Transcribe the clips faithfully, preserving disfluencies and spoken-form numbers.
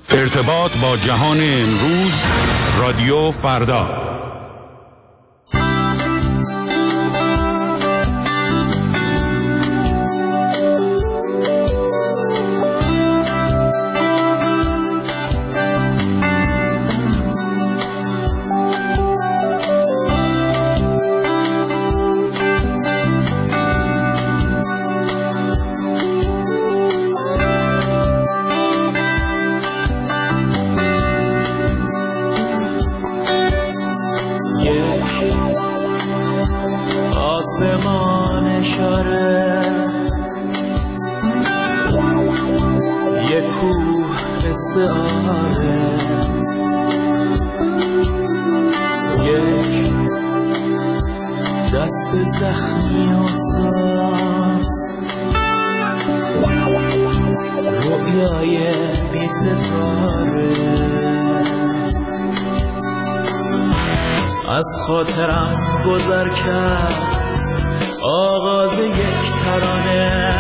ارتباط با جهان امروز، رادیو فردا. آسمان اشاره یک کوه استعاره یک دست زخمی و ساز رؤیای بی ستاره از خاطرم گذر کرد آغاز یک ترانه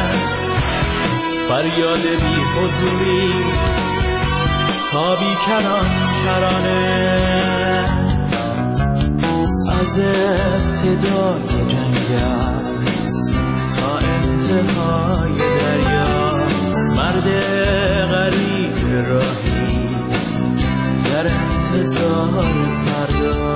فریاد بی حضوری تا بی کران کرانه از ابتدای جنگل تا انتهای دریا مرد غریب راهی در انتظار فردا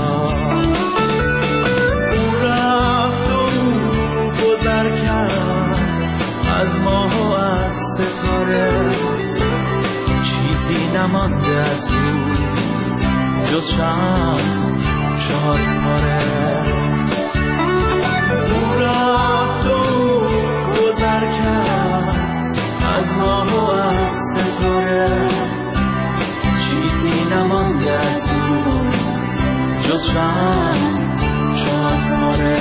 از ماه و از ستاره چیزی نمانده از او جز چند چهار پاره او رفت و گذر کرد از ماه و از ستاره چیزی نمانده از او جز چند چهار پاره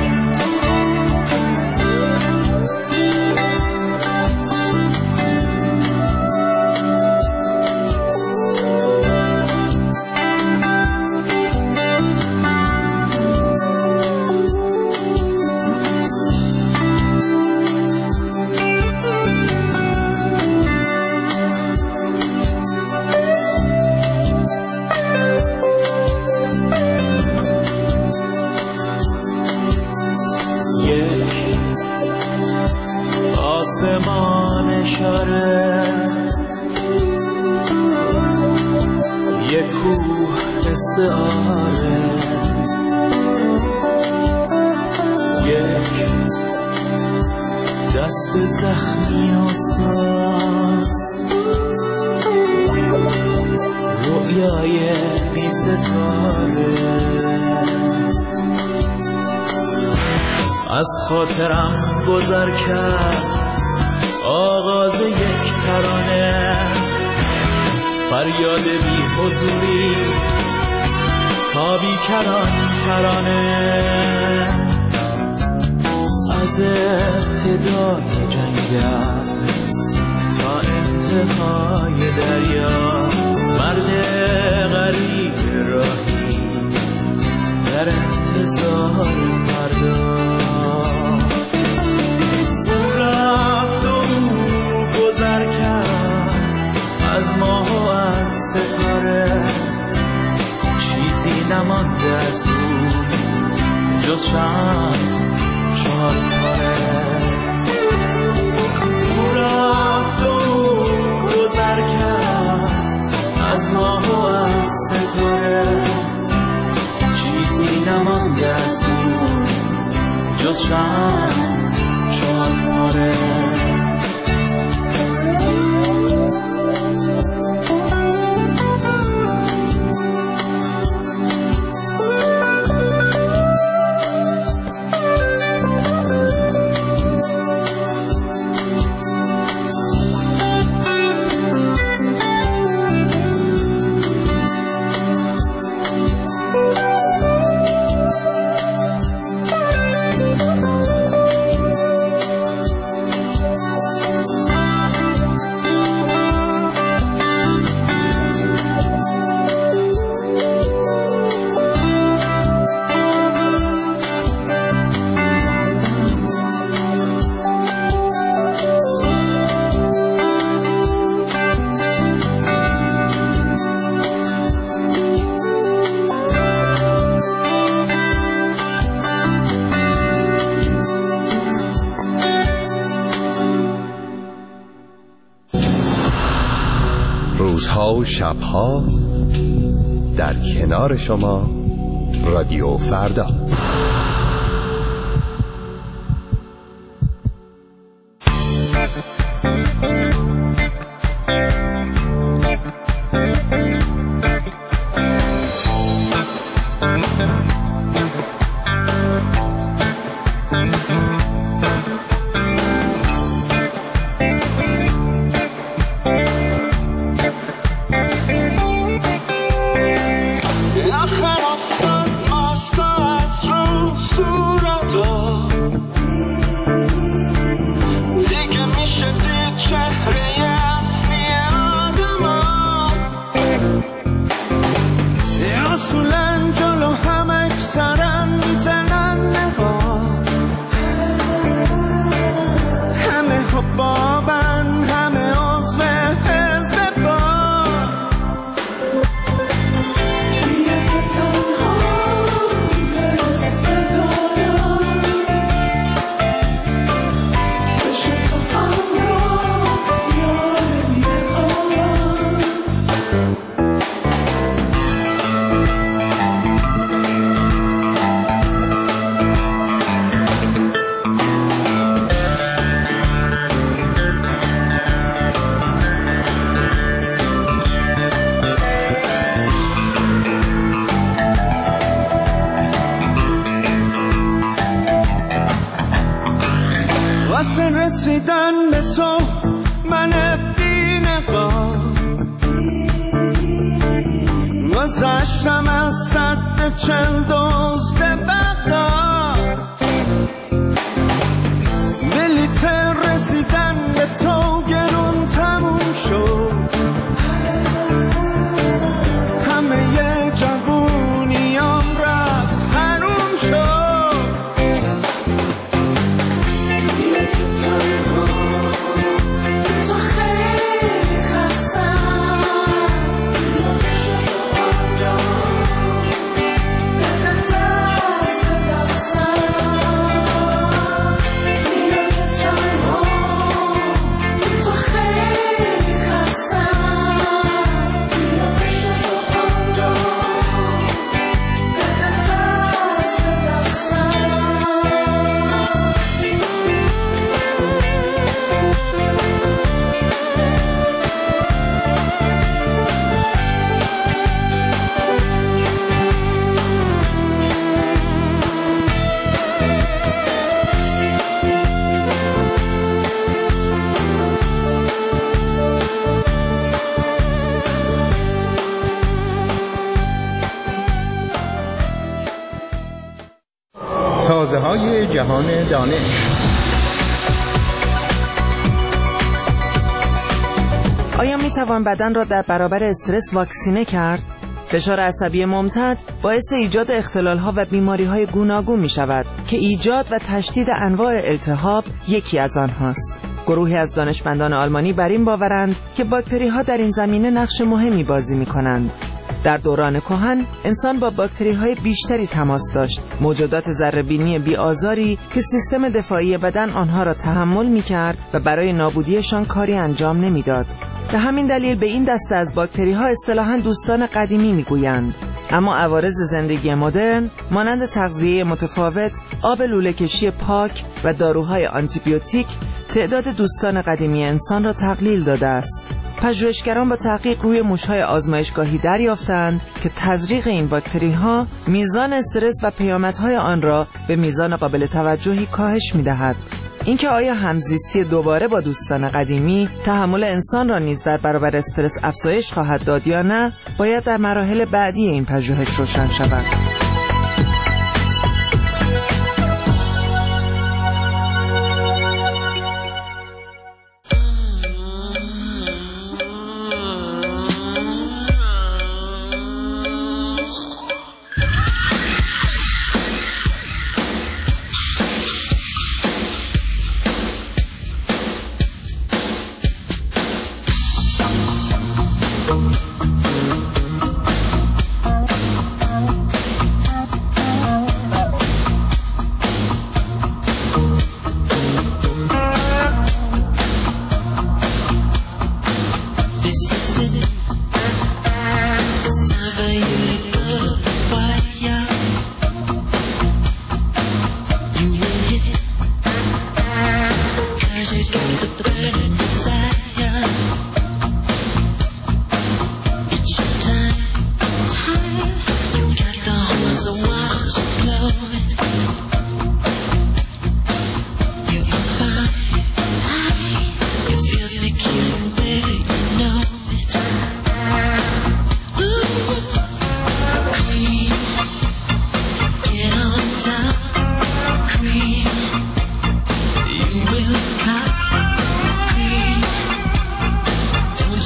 آسمان اشاره یک کوه استعاره یک دست زخمی و ساز رؤیای بی ستاره از خاطرم گذر کرد آغاز یک ترانه فریاد بی حضوری تا بی کران کرانه از ابتدای جنگل تا انتهای دریا مرد غریب راهی در انتظار فردا از ماه و از ستاره چیزی نمانده از او جز چند چهار پاره او رفت و گذر کرد از ماه و از ستاره چیزی نمانده از او جز چند چهار پاره روزها و شبها در کنار شما رادیو فردا. رسیدن به تو من بی نقاب گذشتم از سد چل دزد بغداد بلیت رسیدن به تو گرون تموم شد همه ی جوونیام رفت حروم شد تازه های جهان دانش. آیا می توان بدن را در برابر استرس واکسینه کرد؟ فشار عصبی ممتد باعث ایجاد اختلال‌ها و بیماری‌های گوناگون می‌شود که ایجاد و تشدید انواع التهاب یکی از آنهاست. گروهی از دانشمندان آلمانی بر این باورند که باکتری‌ها در این زمینه نقش مهمی بازی می‌کنند. در دوران کهن انسان با باکتری‌های بیشتری تماس داشت، موجودات ذره‌بینی بی‌آزاری که سیستم دفاعی بدن آنها را تحمل می‌کرد و برای نابودیشان کاری انجام نمی‌داد. به همین دلیل به این دسته از باکتری‌ها اصطلاحاً دوستان قدیمی می‌گویند. اما عوارض زندگی مدرن مانند تغذیه متفاوت، آب لوله‌کشی پاک و داروهای آنتیبیوتیک تعداد دوستان قدیمی انسان را تقلیل داده است. پژوهشگران با تحقیق روی موش‌های آزمایشگاهی دریافتند که تزریق این باکتری‌ها میزان استرس و پیامدهای آن را به میزان قابل توجهی کاهش می‌دهد. اینکه آیا همزیستی دوباره با دوستان قدیمی تحمل انسان را نیز در برابر استرس افزایش خواهد داد یا نه، باید در مراحل بعدی این پژوهش روشن شود.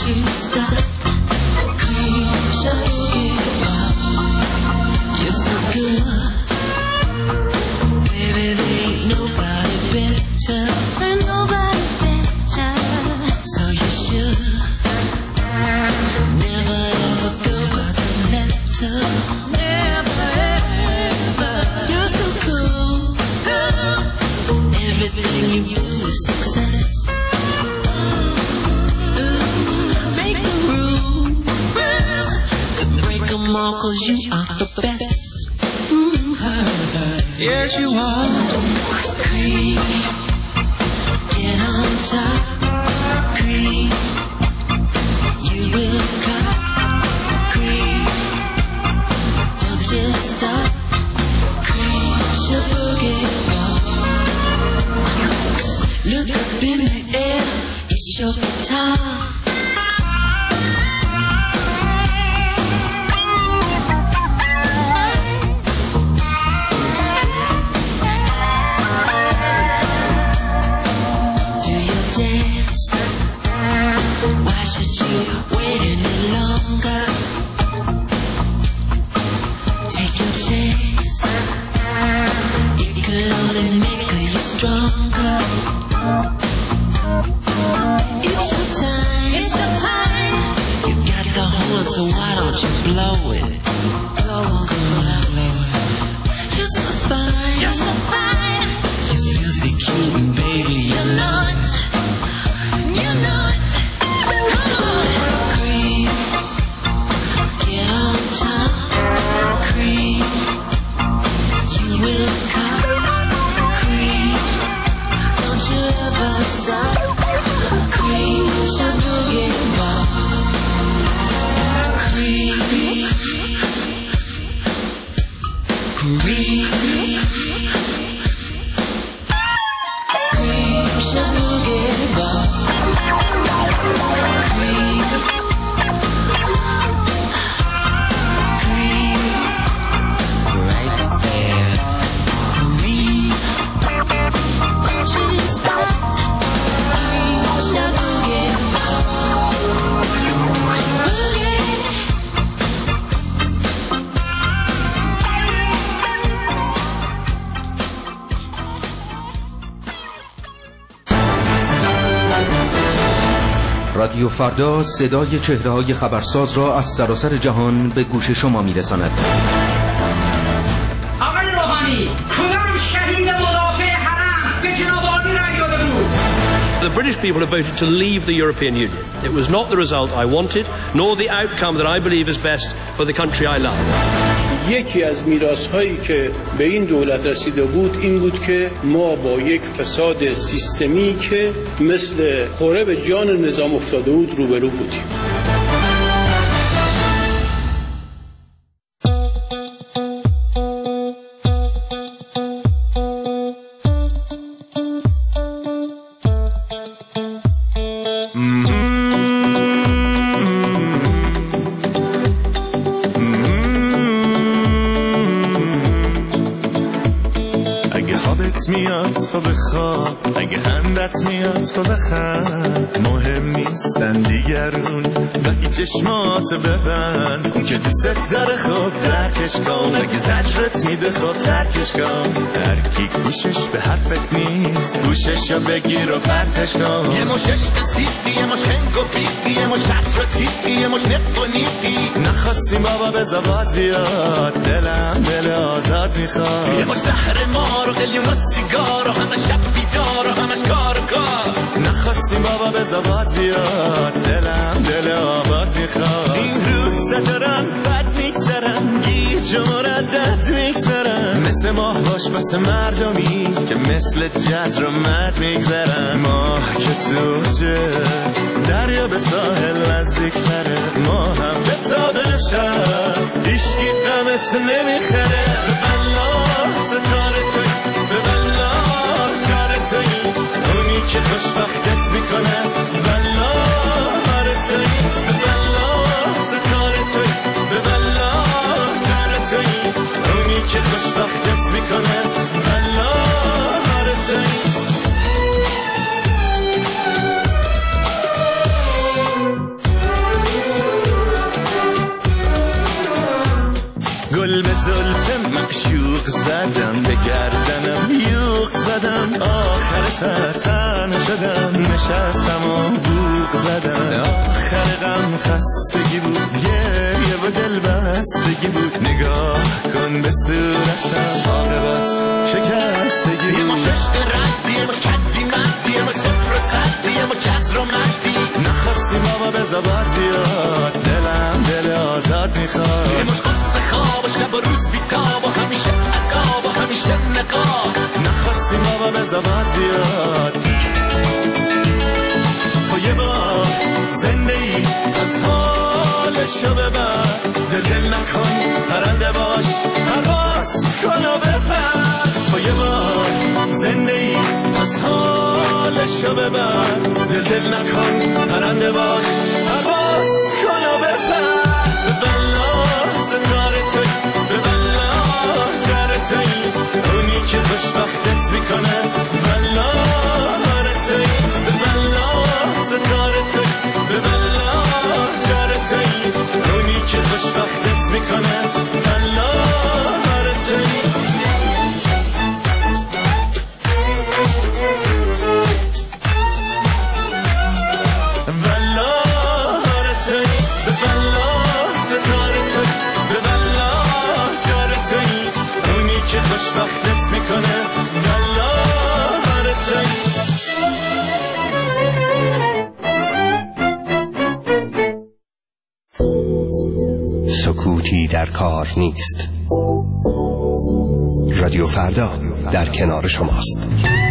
رادیو فردا صدای چهره‌های خبرساز را از سراسر جهان به گوش شما می‌رساند. آقای روحانی، کدام شهید مدافع حرم به جناب عالی رأی داده بود؟ The British people have voted to leave the European Union. It was not the result I wanted, nor the outcome that I believe is best for the country I love. یکی از میراث‌هایی که به این دولت رسیده بود این بود که ما با یک فساد سیستمی که مثل خوره به جان نظام افتاده بود روبرو بودیم. میاد تو بخواب، اگه خندت میاد تو بخند، مهم نیستن دیگرون گاهی چشمات ببند، اون که دوست داره خوب درکش کن، اگه زجرت میده خوب ترکش کن، هر کی گوشش به حرفت نیست گوششو بگیر و پرتش کن، یه مش عشق سیدی، یه مش خنگ و بیدی، یه مش عطر تیدی، یه مش نق و نیدی، نخواستیم بابا به زباد بیاد، دلم دل آزاد میخواد، یه مش زهر مار و قلیون و سیگار و همه شب بیدار و همش کار و کار، نخواستیم بابا به زباد بیاد، دلم دل آباد میخواد، این روز دارم بد میگذرم گیج و مردد میگذرم، مثل ماه باش واسه مردمی که مثل جزر و مد میگذرم، ماه که توجه دریا به ساحل نزدیک تره، ما هم به تابه شب هیشگی غمت نمیخره، به بلا ستاره توی به بلا چاره توی اونی که خوشبختت میکنه، بلا هاره توی به بلا ستاره توی به بلا چاره توی اونی که خوشبختت میکنه، بلا هاره توی. گل به زلف معشوق زدم، به گردنم یوق زدم، آخر سر تن شدم، نشستم و بوق زدم. آخر غم خستگی بود، گریه و دل بستگی بود، نگاه کن به صورتم، عاقبت شکستگی بود. یه ما ششت ردی، یه ما کدی مدی، یه ما صفر و صدی، یه ما کسر و مدی. نخواستیم بابا به زباد بیاد، دلم دل آزاد میخواد. یه مش قصه خواب و شب و روز بیتاب و همیشه عذاب و همیشه نقاب. نخواستیم بابا به زباد بیاد. تو یه بار زنده ای از حالشو ببر، دل دل نکن پرنده باش، پرواز کن و بپر. تو یه بار زنده ای از حالشو ببر، دل دل نکن پرنده باش، پرواز کن و بپر. به بلا ستاره توی، به بلا جره توی، اونی که خوشبختت میکنه بلا هاره توی. به بلا ستاره توی، به بلا جره توی، اونی که خوشبختت میکنه بلا هاره توی. خوشبختت میکنه بلا هرته. سکوتی در کار نیست. رادیو فردا در کنار شماست.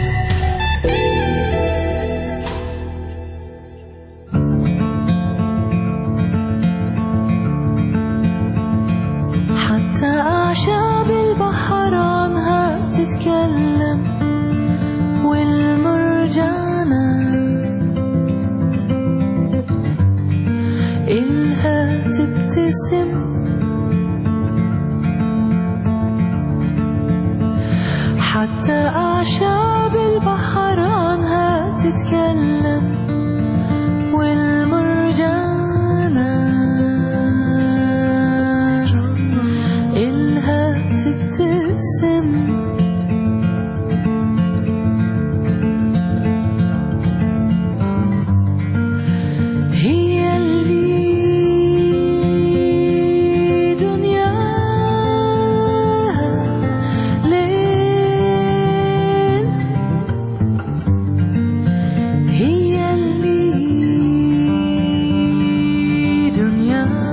حتى أعشاب البحر عنها تتكلم والمرجانة إلها تبتسم. حتى أعشاب البحر عنها تتكلم والمرجانة تبتسم. هي اللي دنيا ليل، هي اللي دنيا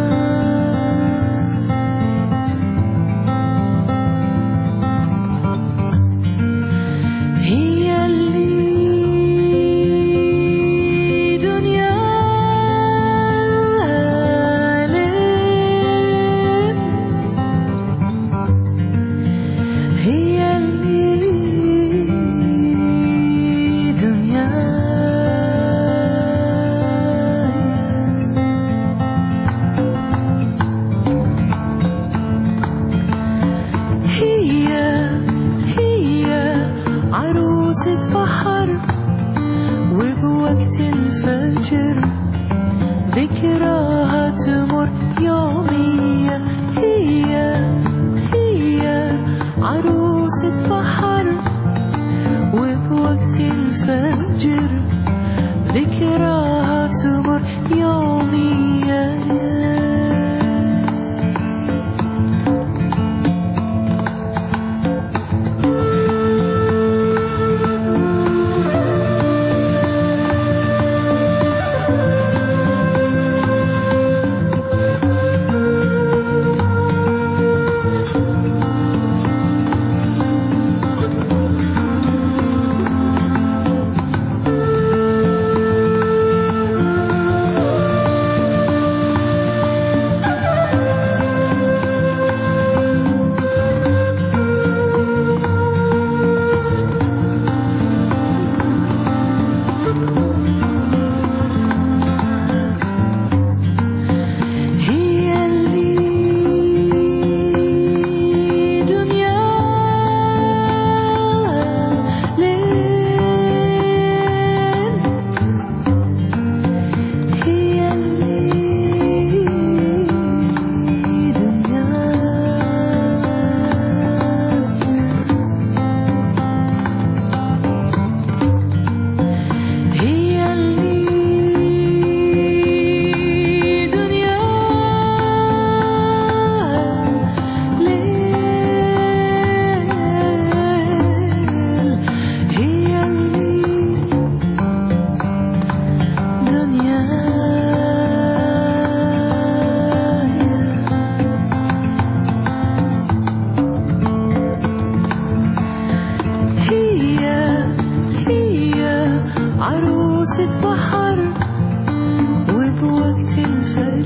ذكراها تمر يوميا. هي هي عروسة بحر وبوقت الفجر ذكراها تمر يوميا.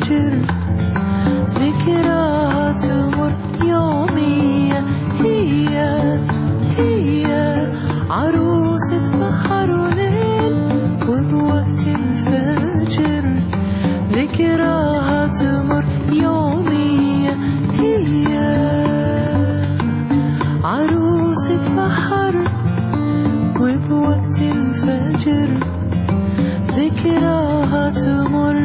الفجر ذكرى تمر يومي هي هي عروسة بحر وليل وبوقت الفجر ذكراها تمر يومي هي عروسة بحر وبوقت الفجر ذكراها تمر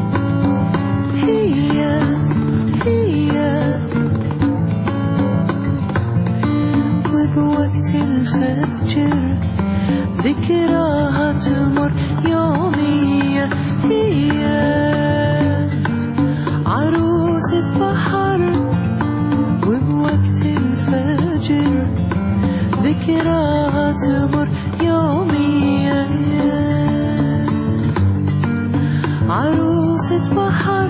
هي هي وبوقت الفجر ذكراها تمر يومي هي عروسة بحر وبوقت الفجر ذكراها تمر يومي عروسة بحر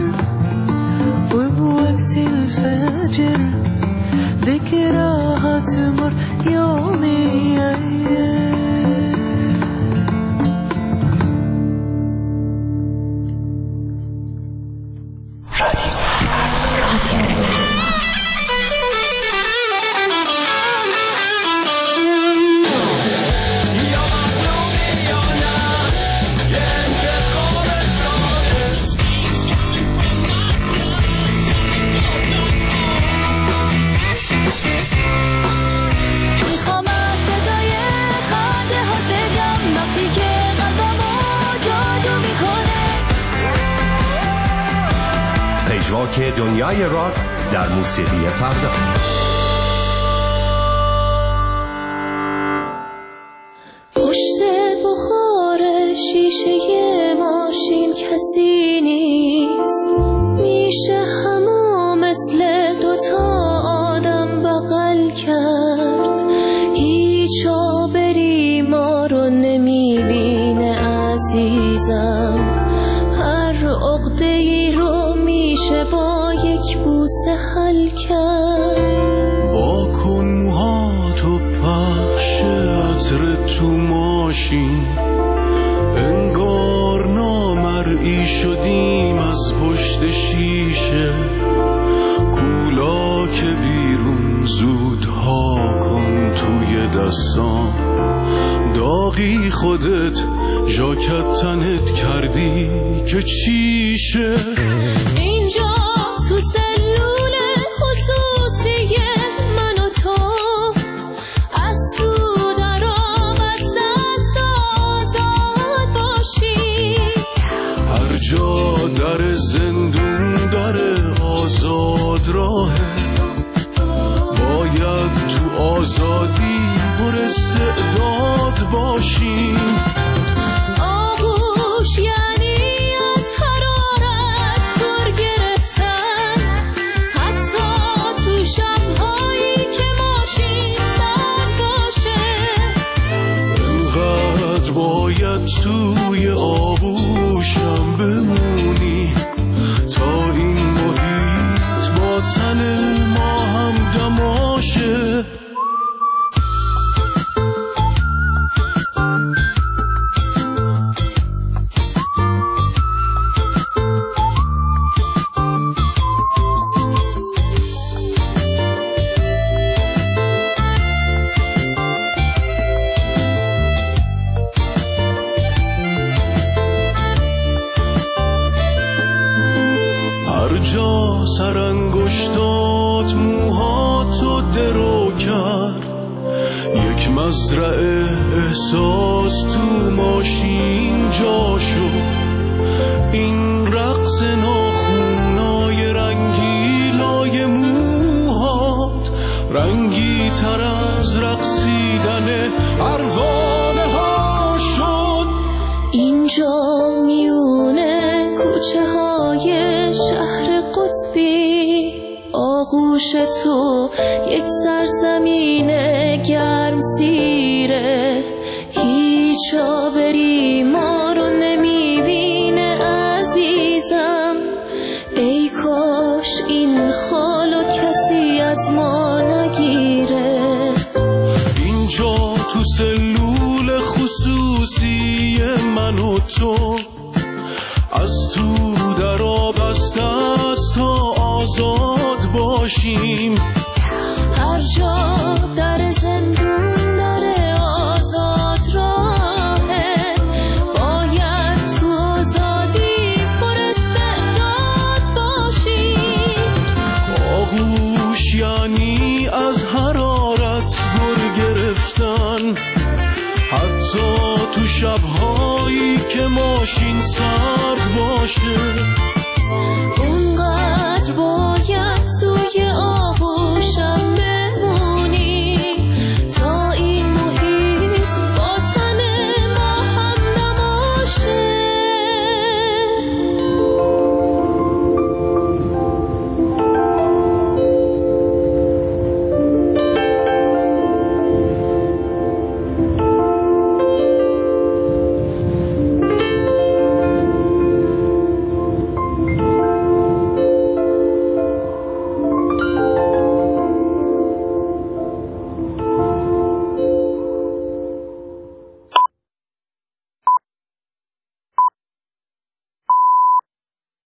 وبوقت الفجر ذكراها تمر يومي پژواک دنیای راک در موسیقی فردا. پشت بخار شیشه ماشین کسی نیست، میشه همو مثل دوتا آدم بغل کرد. هیچ آبری ما رو نمیبینه عزیزم، هر عقده‌ای رو میشه با یک بوسه حل کرد. واکن موهاتو پخش عطر تو ماشین، انگار نامرئی شدیم از پشت شیشه. کولا که بیرون زودها کن توی دستام، داغی خودت ژاکت تنت کردی که چیشه. اینجا تو سلول خصوصی من و تو، از تو در آب از دست آزاد باشی. هر جا در زندون در آزاد راهه، باید تو آزادی پر استعداد باشیم. آغوش یعنی از حرارت دور گرفتن، حتی تو شب‌هایی که ماشین سر باشه. انقدر باید توی آغوشم بمونی تا این محیط با تن ما هم دماشه. هر جا سرانگشتات موهاتو درو کرد، یک مزرعه احساس تو ماشین جا شد. این رقص ناخونای رنگیلای موهات رنگی تر از رقصیدن پروانه ها شد. اینجا میونه کوچه های شهر قطبی، آغوش تو یک سرزمین گرم سیره. هیچ آبری ما رو نمیبینه عزیزم، ای کاش این حالو کسی از ما نگیره. اینجا تو سلول خصوصی من و تو، از تو در آب است باشیم. هر جا در زندون داره آزاد راهه، باید تو آزادی پر استعداد باشیم. آغوش یعنی از حرارت گر گرفتن، حتی تو شبهایی که ماشین سرد باشه.